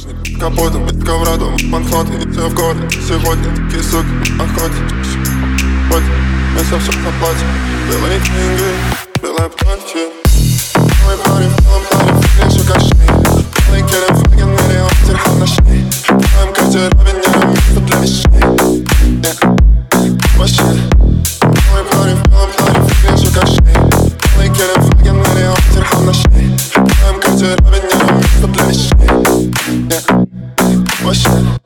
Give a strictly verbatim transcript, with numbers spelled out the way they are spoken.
Капотом, под коврадом, банкноты, и все в городе. Сегодня такие суки, охотятся. Хоть место все заплатим. Белые книги, белое платье. Белый парень в белом паре, в крышу кашей. Белый керем, фаген, миллион дирхам на шее. В твоем гардеробе не место для вещей. Вообще. Белый парень в белом паре, в крышу кашей. Белый керем, фаген, миллион дирхам на шее. В твоем гардеробе не место для вещей. Вообще.